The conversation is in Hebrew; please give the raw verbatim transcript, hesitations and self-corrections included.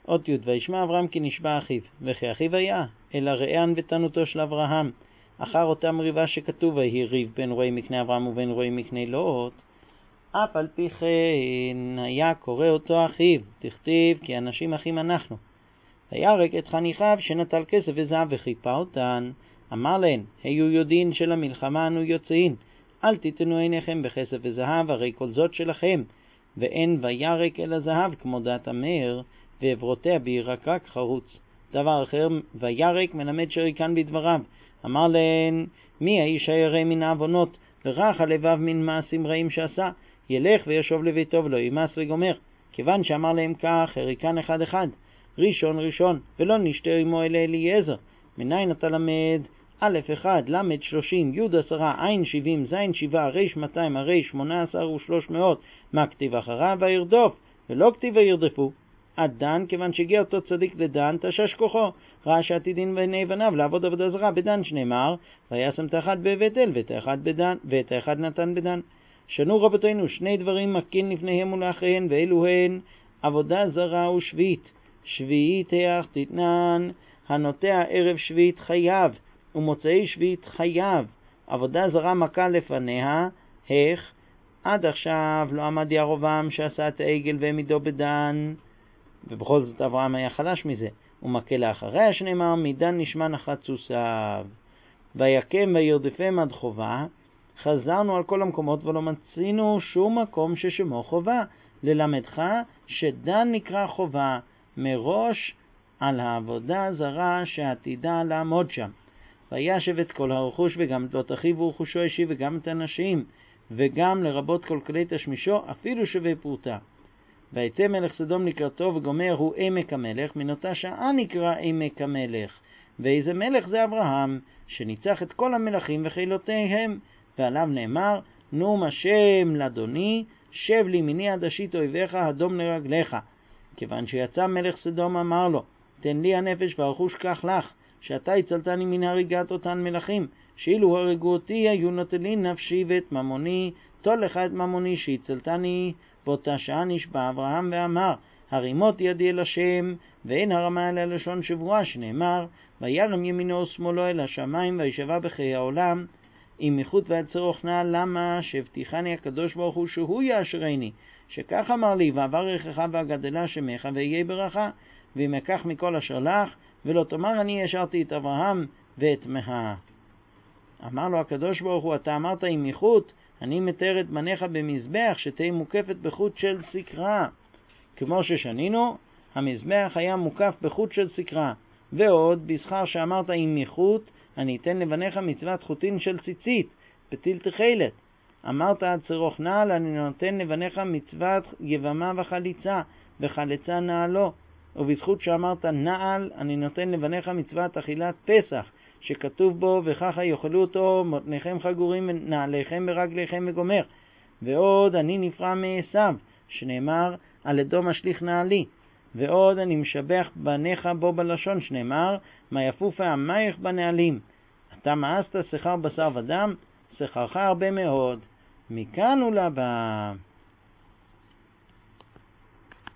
אות י' וישמע אברהם כי נשבע אחיו, וכי אחיו היה, אלא ראיין ותנותו של אברהם. אחר אותם ריבה שכתוב, ויהי ריב בין רועי מקנה אברהם ובין רועי מקנה לוט, אף על פי כן היה קורא אותו אחיו, תכתיב כי אנשים אחים אנחנו. וירק את חניכיו שנטל כסף וזהב וחיפה אותן, אמר להן, היו יודעים שלמלחמה אנו יוצאים, אל תיתנו עיניכם בכסף וזהב, הרי כל זאת שלכם, ואין וירק אלא זהב כמו דת אמר, ועברותיה בירקרק חרוץ. דבר אחר, וירק מלמד שריקן בדבריו, אמר להן, מי האיש הירא מן העוונות, ורך הלבב מן מעשים רעים שעשה, ילך וישוב לביתו ולא ימס וגומר. כיוון שאמר להם כך, הריקן אחד אחד, ראשון ראשון, ולא נשתה עמו אלה אליעזר. מניין אתה למד? א' אחד, למד שלושים, י' עשרה, עין שבעים, זין שבעה, ריש מאתיים, הרי שמונה עשר ושלוש מאות. מה כתיב אחריו? וירדוף, ולא כתיב וירדפו. עד דן, כיוון שהגיע אותו צדיק לדן, תשש כוחו, ראה שעתידין בעיני בניו לעבוד עבודה זרה. בדן שנאמר, וישם את האחד בבית אל ואת האחד בדן, ואת האחד נתן בדן. שנו רבותינו שני דברים מקין לפניהם ולאחריהם, ואלו הן עבודה זרה ושביעית. שביעית היח תתנן, הנוטע ערב שביעית חייב, ומוצאי שביעית חייב. עבודה זרה מכה לפניה, איך? עד עכשיו לא עמד ירבעם שעשה את העגל והעמידו בדן, ובכל זאת אברהם היה חלש מזה. ומכה לאחריה שנאמר, מדן נשמע נחת סוסיו. ויקם וירדפם עד חובה. חזרנו על כל המקומות ולא מצינו שום מקום ששמו חובה. ללמדך שדן נקרא חובה מראש על העבודה הזרה שעתידה לעמוד שם. וישב את כל הרכוש וגם את לוט אחיו ורכושו אישי וגם את הנשים, וגם לרבות כל כלי תשמישו, אפילו שווה פרוטה. ויצא מלך סדום לקראתו וגומר, הוא עמק המלך, מן אותה שעה נקרא עמק המלך. ואיזה מלך זה אברהם, שניצח את כל המלכים וחילותיהם, ועליו נאמר, נום השם לאדוני, שב לימיני עד אשית אויביך הדום לרגליך. כיוון שיצא מלך סדום אמר לו, תן לי הנפש והרכוש כך לך, שאתה הצלתני מן הריגת אותן מלכים, שאילו הרגו אותי היו נוטלים נפשי ואת ממוני, תול לך את ממוני שהצלתני. באותה שעה נשבע אברהם ואמר, הרימות ידי אל השם, ואין הרמה אל הלשון שבועה, שנאמר, וירם ימינו ושמאלו אל השמיים, וישבה בחיי העולם, עם מחוט ועד צרוך נע, למה שהבטיחני הקדוש ברוך הוא שהוא יאשרני, שכך אמר לי, ואברכך ואגדלה שמך ויהיה ברכה, ואם אקח מכל אשר לך, ולא תאמר אני ישרתי את אברהם ואת מها. אמר לו הקדוש ברוך הוא, אתה אמרת עם מחוט, אני מתאר את בניך במזבח שתהיה מוקפת בחוט של סקרה. כמו ששנינו, המזבח היה מוקף בחוט של סקרה. ועוד, בשכר שאמרת עם מחוט, אני אתן לבניך מצוות חוטין של ציצית, פתיל תחילת. אמרת עד צרוך נעל, אני נותן לבניך מצוות יבמה וחליצה, וחליצה נעלו. ובזכות שאמרת נעל, אני נותן לבניך מצוות אכילת פסח, שכתוב בו, וככה יאכלו אותו, מותניכם חגורים ונעליכם ברגליכם וגומר. ועוד, אני נפרע מעשיו, שנאמר, על אדום השליך נעלי. ועוד, אני משבח בניך בו בלשון, שנאמר, מה יפופה עמייך בנעלים. אתה מאסת שכר בשר ודם, שכרך הרבה מאוד. מכאן ולבא.